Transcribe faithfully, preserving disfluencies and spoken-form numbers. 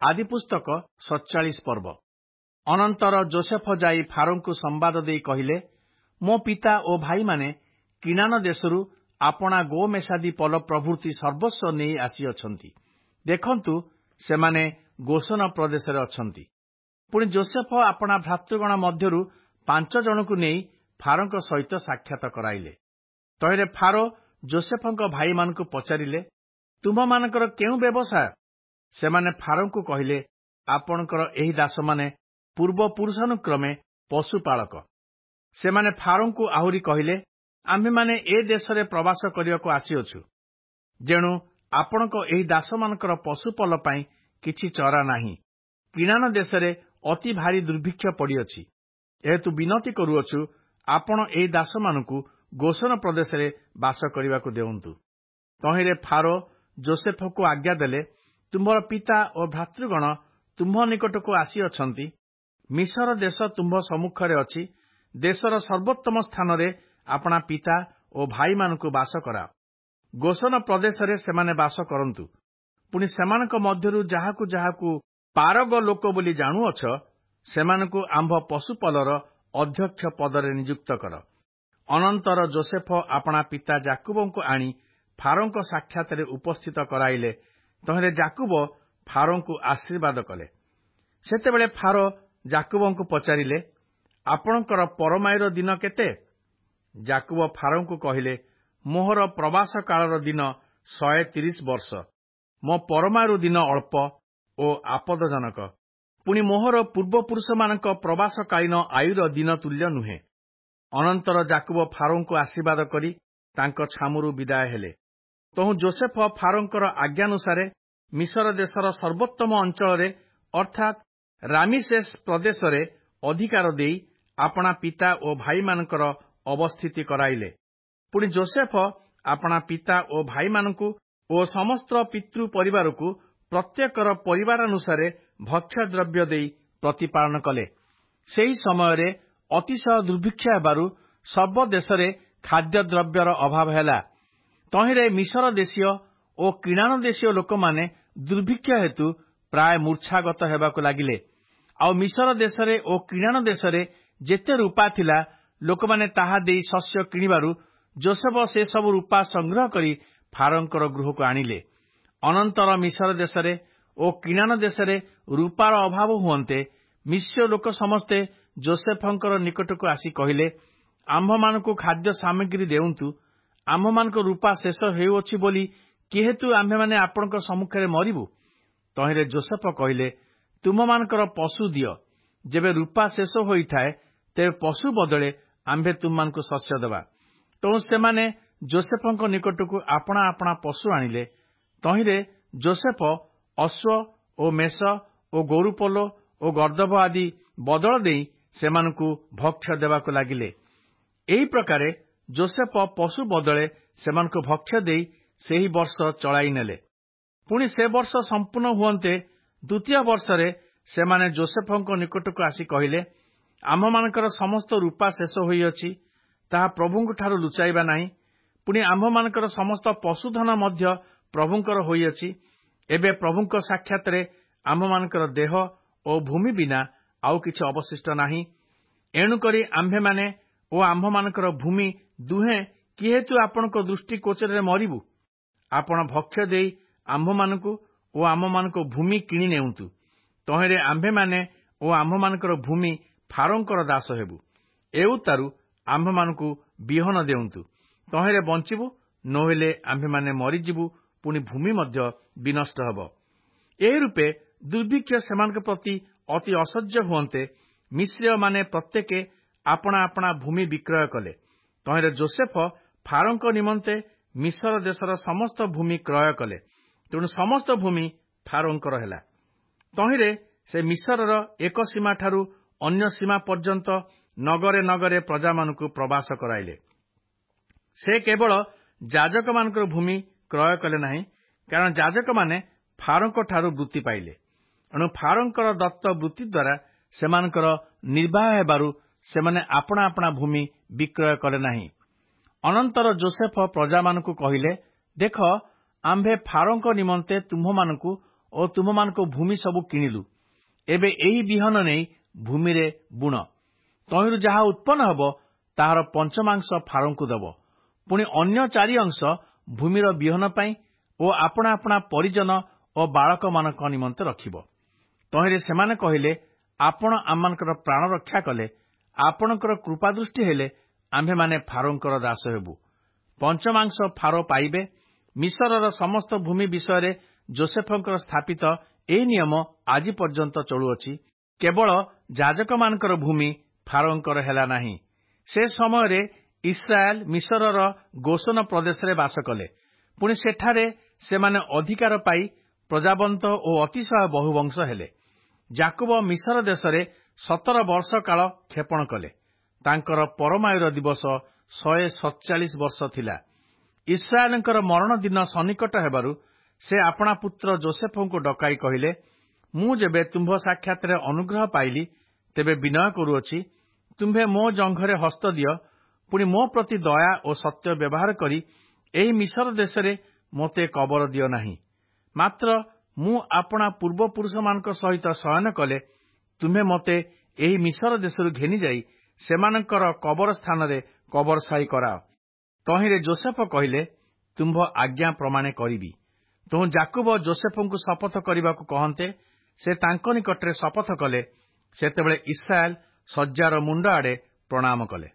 ଆଦିପୁସ୍ତକ ସତଚାଳିଶ ପର୍ବ। ଅନନ୍ତର ଯୋସେଫ ଯାଇ ଫାରୋଙ୍କୁ ସମ୍ବାଦ ଦେଇ କହିଲେ, ମୋ ପିତା ଓ ଭାଇମାନେ କିନାନ ଦେଶରୁ ଆପଣା ଗୋମେସାଦି ପଲ ପ୍ରଭୃତି ସର୍ବସ୍ୱ ନେଇ ଆସିଅଛନ୍ତି। ଦେଖନ୍ତୁ, ସେମାନେ ଗୋସନ ପ୍ରଦେଶରେ ଅଛନ୍ତି। ପୁଣି ଯୋସେଫ ଆପଣା ଭ୍ରାତୃଗଣ ମଧ୍ୟରୁ ପାଞ୍ଚ ଜଣଙ୍କୁ ନେଇ ଫାରୋଙ୍କ ସହିତ ସାକ୍ଷାତ କରାଇଲେ। ତହିଁରେ ଫାରୋ ଯୋସେଫଙ୍କ ଭାଇମାନଙ୍କୁ ପଚାରିଲେ, ତୁମମାନଙ୍କର କେଉଁ ବ୍ୟବସାୟ? ସେମାନେ ଫାରୋଙ୍କୁ କହିଲେ, ଆପଣଙ୍କର ଏହି ଦାସମାନେ ପୂର୍ବ ପୁରୁଷାନୁକ୍ରମେ ପଶୁପାଳକ। ସେମାନେ ଫାରୋଙ୍କୁ ଆହୁରି କହିଲେ, ଆମ୍ଭେମାନେ ଏ ଦେଶରେ ପ୍ରବାସ କରିବାକୁ ଆସିଅଛୁ। ଯେଣୁ ଆପଣଙ୍କ ଏହି ଦାସମାନଙ୍କର ପଶୁପଲ ପାଇଁ କିଛି ଚରା ନାହିଁ। କିନାନ ଦେଶରେ ଅତି ଭାରି ଦୁର୍ଭିକ୍ଷ ପଡ଼ିଅଛି। ଏହେତୁ ବିନତି କରୁଅଛୁ, ଆପଣ ଏହି ଦାସମାନଙ୍କୁ ଗୋସନ ପ୍ରଦେଶରେ ବାସ କରିବାକୁ ଦେଉନ୍ତୁ। ତହିଁରେ ଫାରୋ ଯୋସେଫକୁ ଆଜ୍ଞା ଦେଲେ, ତୁମ୍ଭର ପିତା ଓ ଭ୍ରାତୃଗଣ ତୁମ୍ଭ ନିକଟକୁ ଆସିଅଛନ୍ତି। ମିଶର ଦେଶ ତୁମ୍ଭ ସମ୍ମୁଖରେ ଅଛି। ଦେଶର ସର୍ବୋତ୍ତମ ସ୍ଥାନରେ ଆପଣା ପିତା ଓ ଭାଇମାନଙ୍କୁ ବାସ କରାଅ। ଗୋସନ ପ୍ରଦେଶରେ ସେମାନେ ବାସ କରନ୍ତୁ। ପୁଣି ସେମାନଙ୍କ ମଧ୍ୟରୁ ଯାହାକୁ ଯାହାକୁ ପାରଗ ଲୋକ ବୋଲି ଜାଣୁଅଛ, ସେମାନଙ୍କୁ ଆମ୍ଭ ପଶୁପଲର ଅଧ୍ୟକ୍ଷ ପଦରେ ନିଯୁକ୍ତ କର। ଅନନ୍ତର ଯୋସେଫ ଆପଣା ପିତା ଯାକୁବଙ୍କୁ ଆଣି ଫାରୋଙ୍କ ସାକ୍ଷାତରେ ଉପସ୍ଥିତ କରାଇଲେ। ତହିଁରେ ଯାକୁବ ଫାରୋଙ୍କୁ ଆଶୀର୍ବାଦ କଲେ। ସେତେବେଳେ ଫାରୋ ଯାକୁବଙ୍କୁ ପଚାରିଲେ, ଆପଣଙ୍କର ପରମାୟୁର ଦିନ କେତେ? ଯାକୁବ ଫାରୋଙ୍କୁ କହିଲେ, ମୋହର ପ୍ରବାସ କାଳର ଦିନ ଶହେ ତିରିଶ ବର୍ଷ। ମୋ ପରମାୟୁର ଦିନ ଅଳ୍ପ ଓ ଆପଦଜନକ। ପୁଣି ମୋହର ପୂର୍ବପୁରୁଷମାନଙ୍କ ପ୍ରବାସକାଳୀନ ଆୟୁର ଦିନ ତୁଲ୍ୟ ନୁହେଁ। ଅନନ୍ତର ଯାକୁବ ଫାରୋଙ୍କୁ ଆଶୀର୍ବାଦ କରି ତାଙ୍କ ଛାମୁରୁ ବିଦାୟ ହେଲେ। ତହୁଁ ଯୋସେଫ ଫାରୋଙ୍କର ଆଜ୍ଞାନୁସାରେ ମିଶର ଦେଶର ସର୍ବୋତ୍ତମ ଅଞ୍ଚଳରେ ଅର୍ଥାତ୍ ରାମିସେସ୍ ପ୍ରଦେଶରେ ଅଧିକାର ଦେଇ ଆପଣା ପିତା ଓ ଭାଇମାନଙ୍କର ଅବସ୍ଥିତି କରାଇଲେ। ପୁଣି ଯୋସେଫ ଆପଣା ପିତା ଓ ଭାଇମାନଙ୍କୁ ଓ ସମସ୍ତ ପିତୃ ପରିବାରକୁ ପ୍ରତ୍ୟେକର ପରିବାରାନୁସାରେ ଭକ୍ଷ୍ୟଦ୍ରବ୍ୟ ଦେଇ ପ୍ରତିପାଳନ କଲେ। ସେହି ସମୟରେ ଅତିଶୟ ଦୁର୍ଭିକ୍ଷ ହେବାରୁ ସର୍ବ ଦେଶରେ ଖାଦ୍ୟଦ୍ରବ୍ୟର ଅଭାବ ହେଲା। ତହିଁରେ ମିଶର ଦେଶୀୟ ଓ କିନାନ ଦେଶୀୟ ଲୋକମାନେ ଦୁର୍ଭିକ୍ଷ ହେତୁ ପ୍ରାୟ ମୂର୍ଚ୍ଛାଗତ ହେବାକୁ ଲାଗିଲେ। ଆଉ ମିଶର ଦେଶରେ ଓ କିନାନ ଦେଶରେ ଯେତେ ରୂପା ଥିଲା, ଲୋକମାନେ ତାହା ଦେଇ ଶସ୍ୟ କିଣିବାରୁ ଯୋସେଫ ସେସବୁ ରୂପା ସଂଗ୍ରହ କରି ଫାରୋଙ୍କର ଗୃହକୁ ଆଣିଲେ। ଅନନ୍ତର ମିଶର ଦେଶରେ ଓ କିନାନ ଦେଶରେ ରୂପାର ଅଭାବ ହୁଅନ୍ତେ, ମିଶ୍ର ଲୋକ ସମସ୍ତେ ଯୋସେଫଙ୍କର ନିକଟକୁ ଆସି କହିଲେ, ଆମ୍ଭମାନଙ୍କୁ ଖାଦ୍ୟ ସାମଗ୍ରୀ ଦେଉନ୍ତୁ। ଆମ୍ଭମାନଙ୍କ ରୂପା ଶେଷ ହେଉଅଛି ବୋଲି କିହେତୁ ଆମ୍ଭେମାନେ ଆପଣଙ୍କ ସମ୍ମୁଖରେ ମରିବୁ? ତହିଁରେ ଯୋସେଫ କହିଲେ, ତୁମମାନଙ୍କର ପଶୁ ଦିଅ। ଯେବେ ରୂପା ଶେଷ ହୋଇଥାଏ, ତେବେ ପଶୁ ବଦଳେ ଆମ୍ଭେ ତୁମମାନଙ୍କୁ ଶସ୍ୟ ଦେବା। ତେଣୁ ସେମାନେ ଯୋସେଫଙ୍କ ନିକଟକୁ ଆପଣା ଆପଣା ପଶୁ ଆଣିଲେ। ତହିଁରେ ଯୋସେଫ ଅଶ୍ୱ ଓ ମେଷ ଓ ଗୋରୁପୋଲ ଓ ଗର୍ଦ୍ଦଭ ଆଦି ବଦଳ ଦେଇ ସେମାନଙ୍କୁ ଭକ୍ଷ୍ୟ ଦେବାକୁ ଲାଗିଲେ। ଏହି ପ୍ରକାରେ ଯୋସେଫ ପଶୁ ବଦଳେ ସେମାନଙ୍କୁ ଭକ୍ଷ୍ୟ ଦେଇ ସେହି ବର୍ଷ ଚଳାଇ ନେଲେ। ପୁଣି ସେ ବର୍ଷ ସମ୍ପୂର୍ଣ୍ଣ ହୁଅନ୍ତେ ଦ୍ୱିତୀୟ ବର୍ଷରେ ସେମାନେ ଯୋସେଫଙ୍କ ନିକଟକୁ ଆସି କହିଲେ, ଆମ୍ଭମାନଙ୍କର ସମସ୍ତ ରୂପା ଶେଷ ହୋଇଅଛି। ତାହା ପ୍ରଭୁଙ୍କଠାରୁ ଲୁଚାଇବା ନାହିଁ। ପୁଣି ଆମ୍ଭମାନଙ୍କର ସମସ୍ତ ପଶୁଧନ ମଧ୍ୟ ପ୍ରଭୁଙ୍କର ହୋଇଅଛି। ଏବେ ପ୍ରଭୁଙ୍କ ସାକ୍ଷାତରେ ଆମ୍ଭମାନଙ୍କର ଦେହ ଓ ଭୂମି ବିନା ଆଉ କିଛି ଅବଶିଷ୍ଟ ନାହିଁ। ଏଣୁକରି ଆମ୍ଭେମାନେ ଓ ଆମ୍ଭମାନଙ୍କର ଭୂମି ଦୁହେଁ କିହେତୁ ଆପଣଙ୍କ ଦୃଷ୍ଟି ଗୋଚରରେ ମରିବୁ? ଆପଣ ଭକ୍ଷ୍ୟ ଦେଇ ଆମ୍ଭମାନଙ୍କୁ ଓ ଆମମାନଙ୍କ ଭୂମି କିଣି ନେଉନ୍ତୁ। ତହିଁରେ ଆମ୍ଭେମାନେ ଓ ଆମ୍ଭମାନଙ୍କର ଭୂମି ଫାରୋଙ୍କର ଦାସ ହେବୁ। ଏଉତାରୁ ଆମ୍ଭମାନଙ୍କୁ ବିହନ ଦେଉନ୍ତୁ। ତହିଁରେ ବଞ୍ଚିବୁ, ନୋହିଲେ ଆମ୍ଭେମାନେ ମରିଯିବୁ। ପୁଣି ଭୂମି ମଧ୍ୟ ବିନଷ୍ଟ ହେବ। ଏହି ରୂପେ ଦୁର୍ଭିକ୍ଷ ସେମାନଙ୍କ ପ୍ରତି ଅତି ଅସହ୍ୟ ହୁଅନ୍ତେ, ମିଶ୍ରୀୟମାନେ ପ୍ରତ୍ୟେକ ଆପଣା ଆପଣା ଭୂମି ବିକ୍ରୟ କଲେ। ତହିଁରେ ଯୋସେଫ ଫାରୋଙ୍କ ନିମନ୍ତେ ମିଶର ଦେଶର ସମସ୍ତ ଭୂମି କ୍ରୟ କଲେ। ତେଣୁ ସମସ୍ତ ଭୂମି ଫାରୋଙ୍କର ହେଲା। ତହିଁରେ ସେ ମିଶରର ଏକ ସୀମାଠାରୁ ଅନ୍ୟ ସୀମା ପର୍ଯ୍ୟନ୍ତ ନଗରେ ନଗରେ ପ୍ରଜାମାନଙ୍କୁ ପ୍ରବାସ କରାଇଲେ। ସେ କେବଳ ଯାଜକମାନଙ୍କର ଭୂମି କ୍ରୟ କଲେ ନାହିଁ, କାରଣ ଯାଜକମାନେ ଫାରୋଙ୍କଠାରୁ ବୃତ୍ତି ପାଇଲେ। ଏଣୁ ଫାରୋଙ୍କର ଦତ୍ତ ବୃତ୍ତି ଦ୍ୱାରା ସେମାନଙ୍କର ନିର୍ବାହ ହେବାରୁ ସେମାନେ ଆପଣା ଆପଣା ଭୂମି ବିକ୍ରୟ କଲେ ନାହିଁ। ଅନନ୍ତର ଯୋସେଫ ପ୍ରଜାମାନଙ୍କୁ କହିଲେ, ଦେଖ, ଆମ୍ଭେ ଫାରୋଙ୍କ ନିମନ୍ତେ ତୁମ୍ଭମାନଙ୍କୁ ଓ ତୁମମାନଙ୍କ ଭୂମି ସବୁ କିଣିଲୁ। ଏବେ ଏହି ବିହନ ନେଇ ଭୂମିରେ ବୁଣ। ତହିଁରୁ ଯାହା ଉତ୍ପନ୍ନ ହେବ ତାହାର ପଞ୍ଚମାଂଶ ଫାରୋଙ୍କୁ ଦେବ। ପୁଣି ଅନ୍ୟ ଚାରି ଅଂଶ ଭୂମିର ବିହନ ପାଇଁ ଓ ଆପଣା ଆପଣା ପରିଜନ ଓ ବାଳକମାନଙ୍କ ନିମନ୍ତେ ରଖିବ। ତହିଁରେ ସେମାନେ କହିଲେ, ଆପଣ ଆମମାନଙ୍କର ପ୍ରାଣ ରକ୍ଷା କଲେ, ଆପଣଙ୍କର କୃପାଦୃଷ୍ଟି ହେଲେ ଆମ୍ଭେମାନେ ଫାରୋଙ୍କର ଦାସ ହେବୁ। ପଞ୍ଚମାଂଶ ଫାରୋ ପାଇବେ। ମିଶରର ସମସ୍ତ ଭୂମି ବିଷୟରେ ଯୋସେଫଙ୍କର ସ୍ଥାପିତ ଏହି ନିୟମ ଆଜି ପର୍ଯ୍ୟନ୍ତ ଚଳୁଅଛି। କେବଳ ଯାଜକମାନଙ୍କର ଭୂମି ଫାରୋଙ୍କର ହେଲା ନାହିଁ। ସେ ସମୟରେ ଇସ୍ରାଏଲ ମିଶରର ଗୋସନ ପ୍ରଦେଶରେ ବାସ କଲେ। ପୁଣି ସେଠାରେ ସେମାନେ ଅଧିକାର ପାଇ ପ୍ରଜାବନ୍ତ ଓ ଅତିଶୟ ବହୁବଂଶ ହେଲେ। ଯାକୋବ ମିଶର ଦେଶରେ ସତର ବର୍ଷ କାଳ କ୍ଷେପଣ କଲେ। ତାଙ୍କର ପରମାୟୁର ଦିବସ ଶହେ ସତଚାଳିଶ ବର୍ଷ ଥିଲା। ଇସ୍ରାଏଲଙ୍କର ମରଣ ଦିନ ସନ୍ନିକଟ ହେବାରୁ ସେ ଆପଣା ପୁତ୍ର ଯୋସେଫଙ୍କୁ ଡକାଇ କହିଲେ, ମୁଁ ଯେବେ ତୁମ୍ଭ ସାକ୍ଷାତରେ ଅନୁଗ୍ରହ ପାଇଲି, ତେବେ ବିନୟ କରୁଅଛି, ତୁମ୍ଭେ ମୋ ଜଙ୍ଘରେ ହସ୍ତ ଦିଅ। ପୁଣି ମୋ ପ୍ରତି ଦୟା ଓ ସତ୍ୟ ବ୍ୟବହାର କରି ଏହି ମିଶର ଦେଶରେ ମୋତେ କବର ଦିଅ ନାହିଁ। ମାତ୍ର ମୁଁ ଆପଣା ପୂର୍ବପୁରୁଷମାନଙ୍କ ସହିତ ଶୟନ କଲେ ତୁମ୍ଭେ ମୋତେ ଏହି ମିଶର ଦେଶରୁ ଘେନିଯାଇ ସେମାନଙ୍କର କବର ସ୍ଥାନରେ କବରସାଇ କରାଅ। ତହିଁରେ ଯୋସେଫ କହିଲେ, ତୁମ୍ଭ ଆଜ୍ଞା ପ୍ରମାଣେ କରିବି। ତେଣୁ ଯାକୋବ ଯୋସେଫଙ୍କୁ ଶପଥ କରିବାକୁ କହନ୍ତେ ସେ ତାଙ୍କ ନିକଟରେ ଶପଥ କଲେ। ସେତେବେଳେ ଇସ୍ରାଏଲ ଶଯ୍ୟାର ମୁଣ୍ଡ ଆଡ଼େ ପ୍ରଣାମ କଲେ।